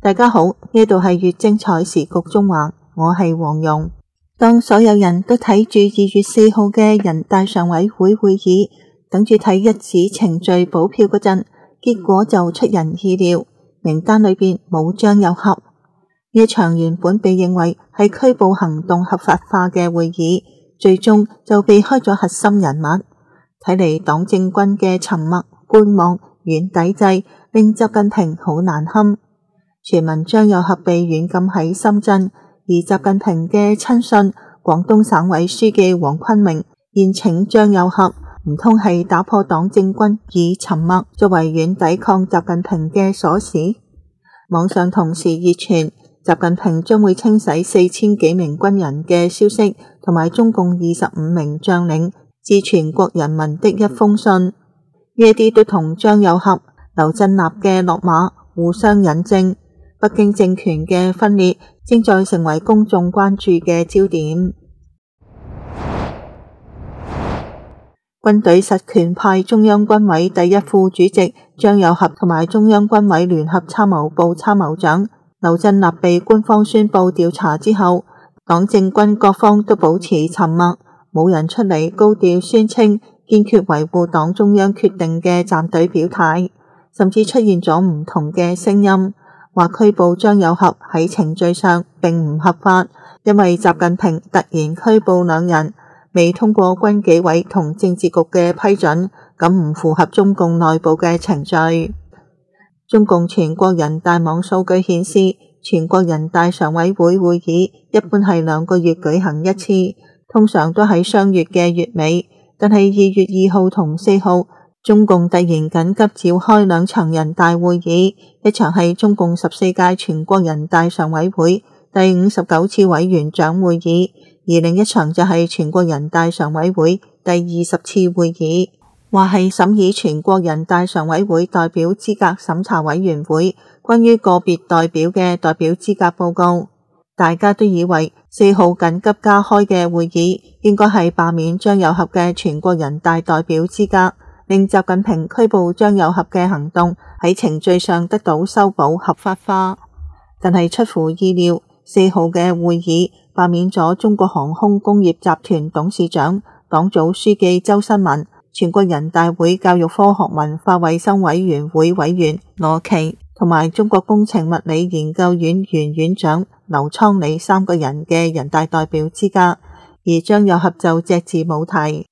大家好，呢度係粵精彩時局中環，我係黃蓉。當所有人都睇住2月4號嘅人大常委會會議，等住睇一紙程序補票嗰陣，結果就出人意料，名單裏邊冇張又俠。呢一場原本被認為係拘捕行動合法化嘅會議，最終就避開咗核心人物。睇嚟黨政軍嘅沉默、觀望、軟抵制，令習近平好難堪。傳聞張又俠被軟禁喺深圳，而習近平嘅親信廣東省委書記黃坤明宴請張又俠，唔通係打破黨政軍以沉默作為軟抵抗習近平嘅鎖匙？網上同時熱傳習近平將會清洗4000幾名軍人嘅消息，同埋中共25名將領致全國人民的一封信，呢一啲都同張又俠、劉振立嘅落馬互相引證。北京政權嘅分裂正在成為公眾關注嘅焦點。軍隊實權派中央軍委第一副主席張又俠同埋中央軍委聯合參謀部參謀長劉振立被官方宣布調查之後，黨政軍各方都保持沉默，冇人出嚟高調宣稱堅決維護黨中央決定嘅站隊表態，甚至出現咗唔同嘅聲音，話拘捕張又俠喺程序上並唔合法，因為習近平突然拘捕兩人，未通過軍紀委同政治局嘅批准，咁唔符合中共內部嘅程序。中共全國人大網數據顯示，全國人大常委會會議一般係2個月舉行一次，通常都喺雙月嘅月尾，但係2月2號同4號，中共突然緊急召開2場人大會議，一場係中共14屆全國人大常委會第59次委員長會議，而另一場就係全國人大常委會第20次會議，話係審議全國人大常委會代表資格審查委員會關於個別代表嘅代表資格報告。大家都以為4號緊急加開嘅會議應該係罷免張又俠嘅全國人大代表資格，令習近平拘捕張又俠嘅行動喺程序上得到修補合法化。但係出乎意料，4號嘅會議罷免咗中國航空工業集團董事長、黨組書記周新民、全國人大會教育科學文化衛生委員會委員羅奇同埋中國工程物理研究院原院長劉倉里3個人嘅人大代表資格，而張又俠就隻字冇提。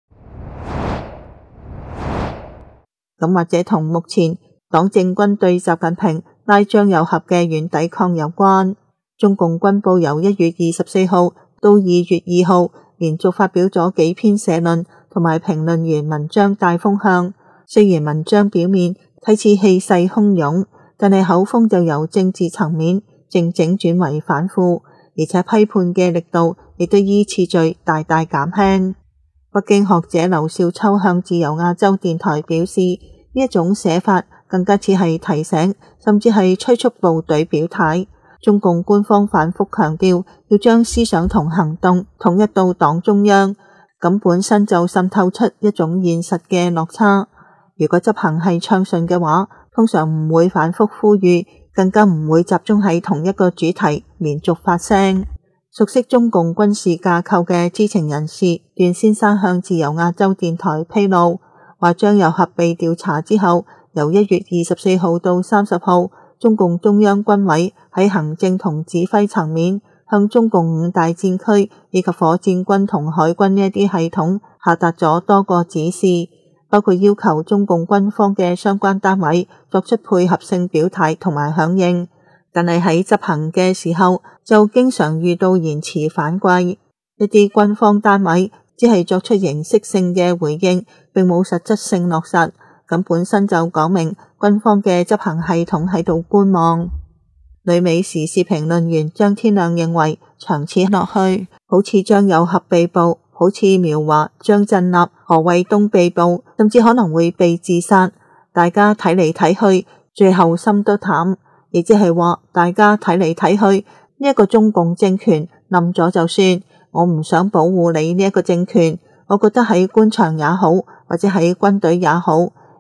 咁或者同目前黨政軍對習近平拉張又俠嘅軟抵抗有關。中共軍報由1月24號到2月2號連續發表咗幾篇社論同埋評論員文章大風向，雖然文章表面睇似氣勢洶湧，但係口風就由政治層面靜靜轉為反腐，而且批判嘅力度亦都依次序大大減輕。北京學者劉少秋向自由亞洲電台表示，呢一種寫法更加似係提醒，甚至係催促部隊表態。中共官方反覆強調要將思想同行動統一到黨中央，咁本身就滲透出一種現實嘅落差。如果執行係暢順嘅話，通常唔會反覆呼籲，更加唔會集中喺同一個主題連續發聲。熟悉中共軍事架構嘅知情人士段先生向自由亞洲電台披露，話張又俠被調查之後，由1月24號到30號，中共中央軍委喺行政同指揮層面向中共5大戰區以及火箭軍同海軍呢一啲系統下達咗多個指示，包括要求中共軍方嘅相關單位作出配合性表態同埋響應，但係喺執行嘅時候就經常遇到延遲反饋，一啲軍方單位只係作出形式性嘅回應，並冇實質性落實，咁本身就講明軍方嘅執行系統喺度觀望。旅美時事評論員張天亮認為，長此落去，好似張又俠被捕，好似苗華、張振立、何衛東被捕，甚至可能會被自殺。大家睇嚟睇去，最後心都淡，亦即係話大家睇嚟睇去，呢一個中共政權冧咗就算，我唔想保護你呢一個政權。我覺得喺官場也好，或者喺軍隊也好，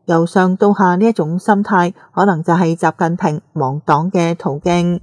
由上到下呢一種心態，可能就係習近平亡黨嘅途徑。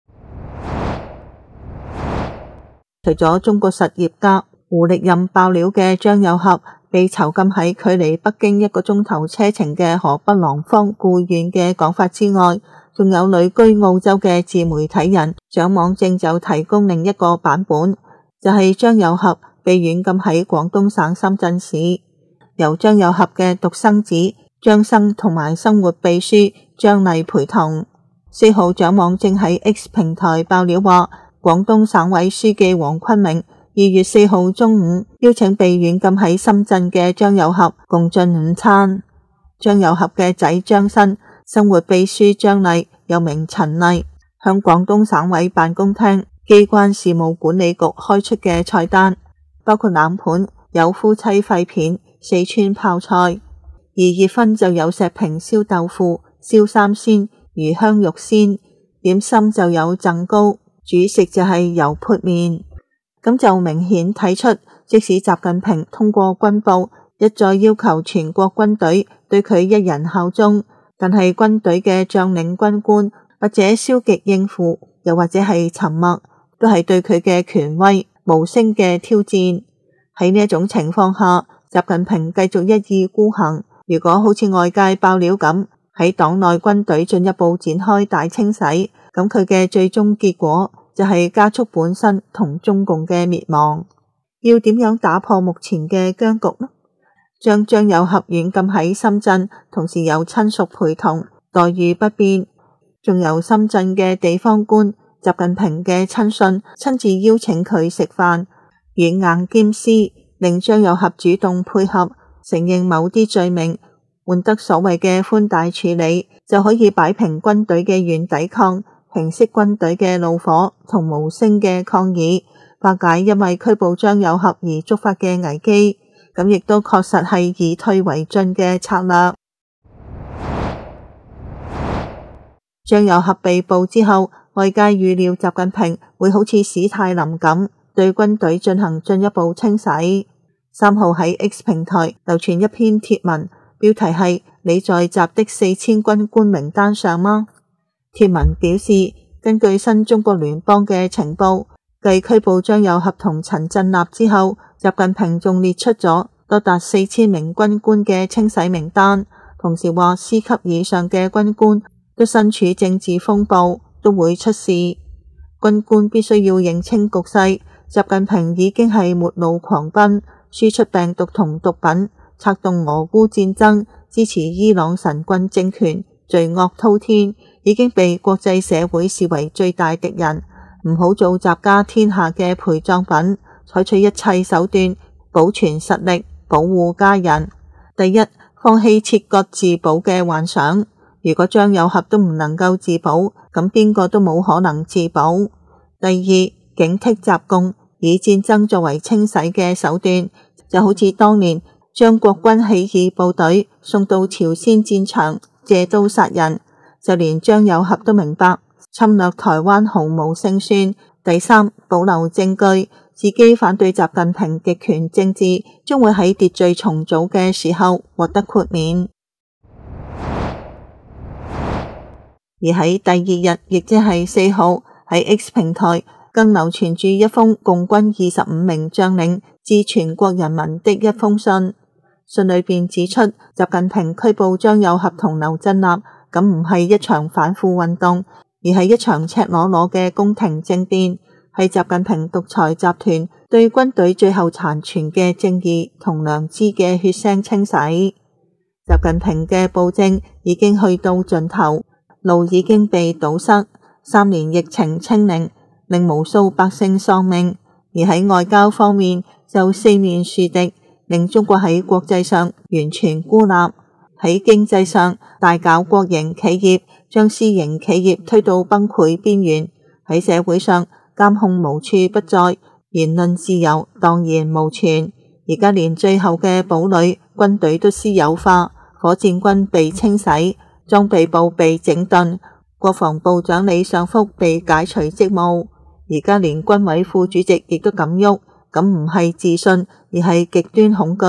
除咗中國實業家胡力任爆料嘅張又俠被囚禁喺距離北京1個鐘頭車程嘅河北廊坊故縣嘅講法之外，仲有旅居澳洲嘅自媒體人蔣網正就提供另一個版本，就係張又俠被軟禁喺廣東省深圳市，由張又俠嘅獨生子張生同埋生活秘書張麗陪同。4號蔣網正喺 X 平台爆料話，廣東省委書記黃坤明2月4號中午邀請被軟禁喺深圳嘅張又俠共進午餐。張又俠嘅仔張生、生活秘書張麗又名陳麗，向廣東省委辦公廳機關事務管理局開出嘅菜單，包括冷盤有夫妻肺片、四川泡菜，而熱葷就有石屏燒豆腐、燒三鮮、魚香肉鮮，點心就有贈糕，主食就係油潑麵。咁就明顯睇出，即使習近平通過軍報一再要求全國軍隊對佢一人效忠，但係軍隊嘅將領軍官或者消極應付，又或者係沉默，都係對佢嘅權威無聲嘅挑戰。喺呢一種情況下，習近平繼續一意孤行，如果好似外界爆料咁，喺黨內軍隊進一步展開大清洗，咁佢嘅最終結果就係加速本身同中共嘅滅亡。要點樣打破目前嘅僵局呢？將張又俠軟禁喺深圳，同時有親屬陪同，待遇不變，仲由深圳嘅地方官習近平嘅親信親自邀請佢食飯，軟硬兼施，令張又俠主動配合，承認某啲罪名，換得所謂嘅寬大處理，就可以擺平軍隊嘅軟抵抗，平息軍隊嘅怒火同無聲嘅抗議，化解因為拘捕張又俠而觸發嘅危機。咁亦都確實係以退為進嘅策略。張又俠被捕之後，外界預料習近平會好似史太林咁，對軍隊進行進一步清洗。3號喺 X 平台流傳一篇貼文，標題係你在習的4000軍官名單上嗎？貼文表示，根據新中國聯邦嘅情報，繼拘捕張又俠同陳振立之後，習近平仲列出咗多達4000名軍官嘅清洗名單，同時話司級以上嘅軍官都身處政治風暴，都會出事。軍官必須要認清局勢，習近平已經係末路狂奔，輸出病毒同毒品，策動俄烏戰爭，支持伊朗神棍政權，罪惡滔天，已經被國際社會視為最大敵人。唔好做習家天下嘅陪葬品，採取一切手段保存實力，保護家人。第一，放棄切割自保嘅幻想。如果張又俠都唔能夠自保，咁邊個都冇可能自保。第二，警惕習共以戰爭作為清洗嘅手段，就好似當年將國軍起義部隊送到朝鮮戰場借刀殺人，就連張又俠都明白侵略台灣毫無勝算。第三，保留證據，自己反對習近平極權政治，將會喺秩序重組嘅時候獲得豁免。而喺第二日，亦即係4號，喺 X 平台更流傳住一封共軍25名將領致全國人民的一封信。信裏邊指出，習近平拘捕張又俠同劉振立，咁唔係一場反腐運動，而係一場赤裸裸嘅宮廷政變，係習近平獨裁集團對軍隊最後殘存嘅正義同良知嘅血腥清洗。習近平嘅暴政已經去到盡頭，路已經被堵塞，3年疫情清零，令無數百姓喪命；而喺外交方面就四面樹敵，令中國喺國際上完全孤立。喺經濟上大搞國營企業，將私營企業推到崩潰邊緣；喺社會上監控無處不在，言論自由蕩然無存。而家連最後嘅堡壘軍隊都私有化，火箭軍被清洗，裝備部被整頓，國防部長李尚福被解除職務。而家連軍委副主席亦都敢喐，咁唔係自信，而係極端恐懼。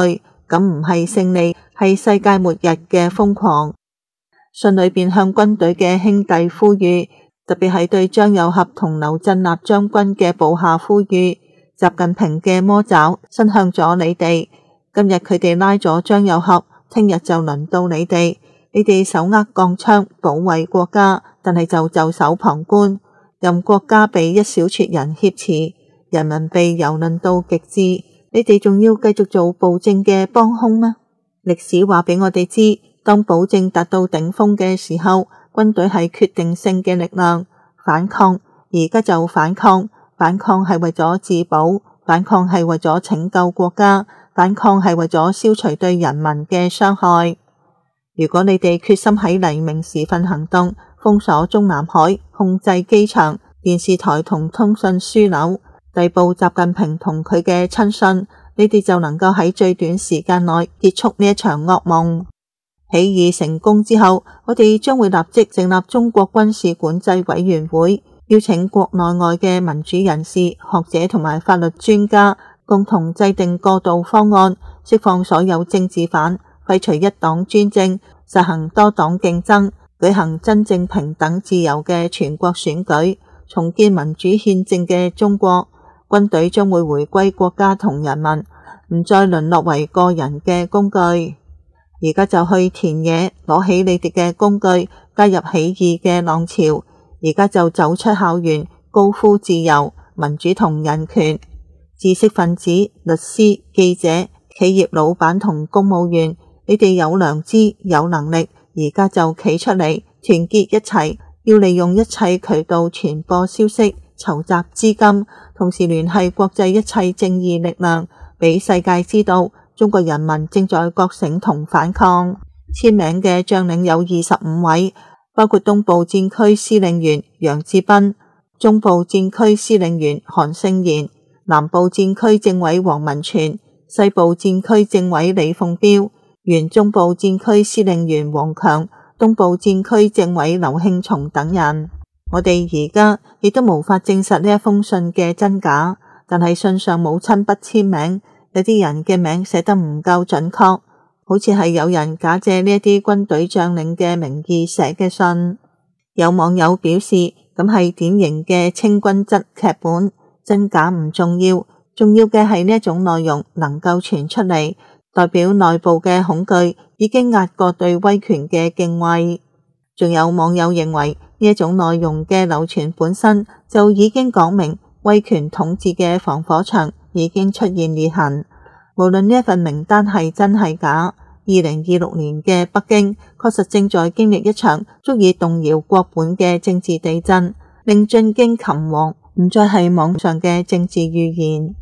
咁唔係勝利，係世界末日嘅瘋狂。信裏邊向軍隊嘅兄弟呼籲，特別係對張又俠同劉振立將軍嘅部下呼籲，習近平嘅魔爪伸向咗你哋。今日佢哋拉咗張又俠，聽日就輪到你哋。你哋手握鋼槍保衛國家，但係就袖手旁觀，任國家被一小撮人挾持，人民被蹂躪到極致，你哋仲要繼續做暴政嘅幫兇嗎？歷史話俾我哋知，當暴政達到頂峰嘅時候，軍隊係決定性嘅力量。反抗，而家就反抗，反抗係為咗自保，反抗係為咗拯救國家，反抗係為咗消除對人民嘅傷害。如果你哋決心喺黎明時分行動，封鎖中南海，控制機場、電視台同通訊樞紐，逮捕習近平同佢嘅親信，你哋就能夠喺最短時間內結束呢一場噩夢。起義成功之後，我哋將會立即成立中國軍事管制委員會，邀請國內外嘅民主人士、學者同埋法律專家，共同制定過渡方案，釋放所有政治犯，廢除一黨專政，實行多黨競爭，舉行真正平等自由嘅全國選舉，重建民主憲政嘅中國。軍隊將會回歸國家同人民，唔再淪落為個人嘅工具。而家就去田野攞起你哋嘅工具，加入起義嘅浪潮。而家就走出校園，高呼自由、民主同人權。知識分子、律師、記者、企業老闆同公務員，你哋有良知、有能力，而家就企出嚟，團結一齊，要利用一切渠道傳播消息，籌集資金，同時聯繫國際一切正義力量，俾世界知道中國人民正在覺醒同反抗。簽名嘅將領有25位，包括東部戰區司令員楊志斌、中部戰區司令員韓勝賢、南部戰區政委王文全、西部戰區政委李鳳彪、原中部戰區司令員王強、東部戰區政委劉慶松等人。我哋而家亦都無法證實呢一封信嘅真假，但係信上冇親筆簽名，有啲人嘅名寫得唔夠準確，好似係有人假借呢一啲軍隊將領嘅名義寫嘅信。有網友表示，咁係典型嘅清君側劇本，真假唔重要，重要嘅係呢一種內容能夠傳出嚟，代表內部嘅恐懼已經壓過對威權嘅敬畏。仲有網友認為呢一種內容嘅流傳本身就已經講明威權統治嘅防火牆已經出現裂痕。無論呢一份名單係真係假，2026年嘅北京確實正在經歷一場足以動搖國本嘅政治地震，令進京擒王唔再係網上嘅政治預言。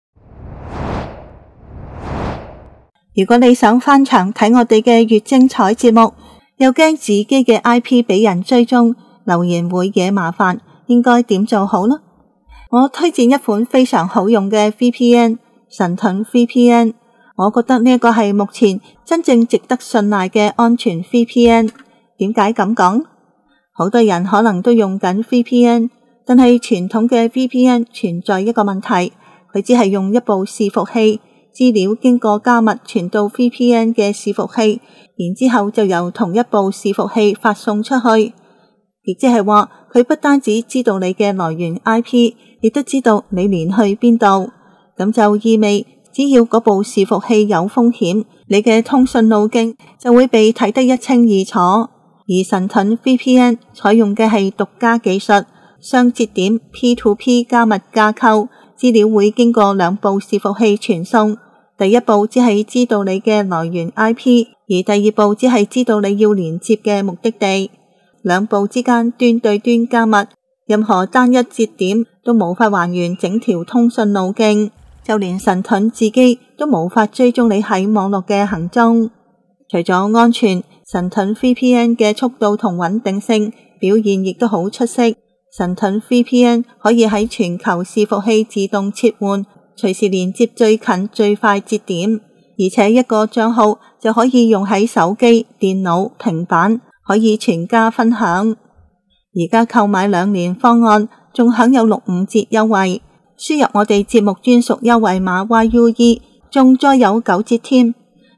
如果你想翻牆睇我哋嘅越精彩節目，又驚自己嘅 IP 俾人追蹤，留言會惹麻煩，應該點做好呢？我推薦一款非常好用嘅 VPN， 神盾 VPN。我覺得呢個係目前真正值得信賴嘅安全 VPN。點解咁講？好多人可能都用緊 VPN， 但係傳統嘅 VPN 存在一個問題，佢只係用一部伺服器，資料經過加密傳到 VPN 嘅伺服器，然之後就由同一部伺服器發送出去。亦即係話，佢不單止知道你嘅來源 IP， 亦都知道你連去邊度。咁就意味，只要嗰部伺服器有風險，你嘅通訊路徑就會被睇得一清二楚。而神盾 VPN 採用嘅係獨家技術，雙節點 P2P 加密架構，資料會經過兩部伺服器傳送。第一步只係知道你嘅來源 IP， 而第二步只係知道你要連接嘅目的地。兩步之間端對端加密，任何單一節點都無法還原整條通訊路徑，就連神盾自己都無法追蹤你喺網絡嘅行蹤。除咗安全，神盾 VPN 嘅速度同穩定性表現亦都好出色。神盾 VPN 可以喺全球伺服器自動切換，隨時連接最近最快節點，而且一個賬號就可以用喺手機、電腦、平板，可以全家分享。而家購買2年方案，仲享有65折優惠，輸入我哋節目專屬優惠碼 YUE， 仲再有9折添。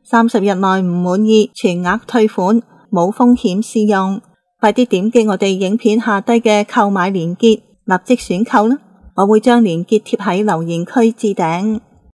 30日內唔滿意全額退款，冇風險試用。快啲點擊我哋影片下低嘅購買鏈接，立即選購啦！我會將鏈接貼喺留言區置頂。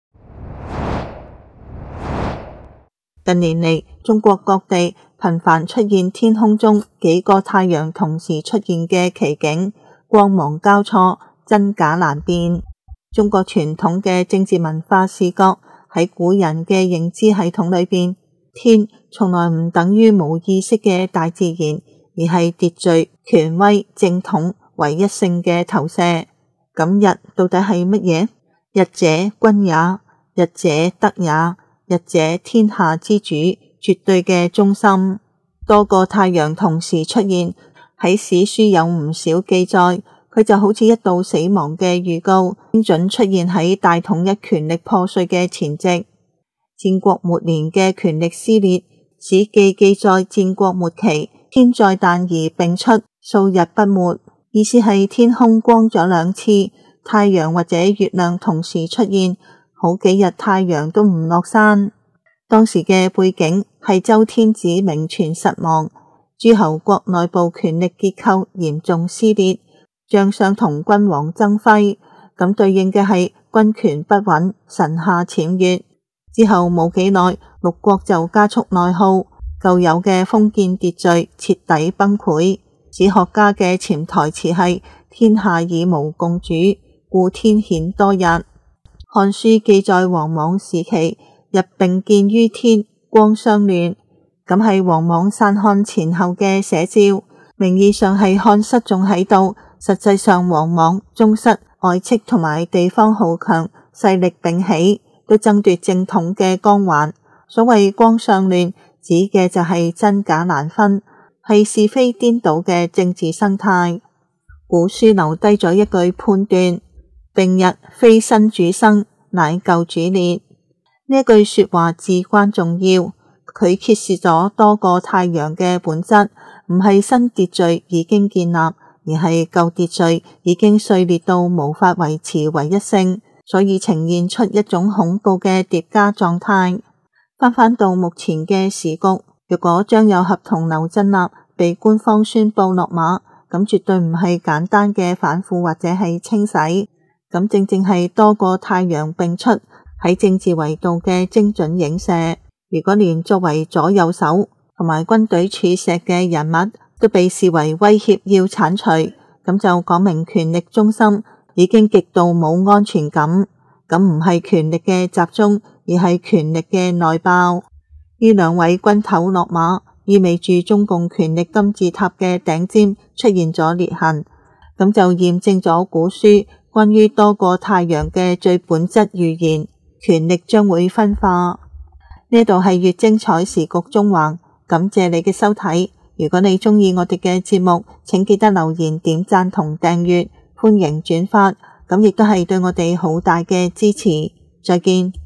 近年嚟，中國各地頻繁出現天空中幾個太陽同時出現嘅奇景，光芒交錯，真假難辨。中國傳統嘅政治文化視覺喺古人嘅認知系統裏邊，天從來唔等於無意識嘅大自然，而係秩序、權威、正統、唯一性嘅投射。咁日到底係乜嘢？日者君也，日者德也，日者天下之主，絕對嘅中心。多個太陽同時出現，喺史書有唔少記載，佢就好似一道死亡嘅預告，精準出現喺大統一權力破碎嘅前夕。戰國末年嘅權力撕裂，史記記載戰國末期，天在旦而並出，數日不沒。意思係天空光咗2次，太陽或者月亮同時出現，好幾日太陽都唔落山。當時嘅背景係周天子名存實亡，諸侯國內部權力結構嚴重撕裂，將相同君王爭輝，咁對應嘅係軍權不穩，臣下僭越。之後冇幾耐，六國就加速內耗，舊有嘅封建秩序徹底崩潰。史學家嘅潛台詞係天下以無共主，故天顯多日。漢書記載王莽時期，日並見於天，光相亂，咁係王莽篡漢前後嘅寫照。名義上係漢室仲喺度，實際上王莽、宗室、外戚同埋地方豪強勢力並起，都爭奪正統嘅光環。所謂光相亂，指嘅就係真假難分，係是非顛倒嘅政治生態。古書留低咗一句判斷：並日非新主生，乃舊主裂。呢一句說話至關重要，佢揭示咗多個太陽嘅本質，唔係新秩序已經建立，而係舊秩序已經碎裂到無法維持唯一性，所以呈現出一種恐怖嘅疊加狀態。翻到目前嘅時局，如果張又俠同劉振立被官方宣布落馬，咁絕對唔係簡單嘅反腐或者係清洗，咁正正係多個太陽並出喺政治維度嘅精準影射。如果連作為左右手同埋軍隊柱石嘅人物都被視為威脅要鏟除，咁就講明權力中心已經極度冇安全感。咁唔係權力嘅集中，而係權力嘅內爆。呢兩位軍頭落馬，意味住中共權力金字塔嘅頂尖出現咗裂痕，咁就驗證咗古書關於多個太陽嘅最本質預言：權力將會分化。呢度係越精彩時局中橫，感謝你嘅收睇。如果你鍾意我哋嘅節目，請記得留言、點讚同訂閱，歡迎轉發，咁亦都係對我哋好大嘅支持。再見。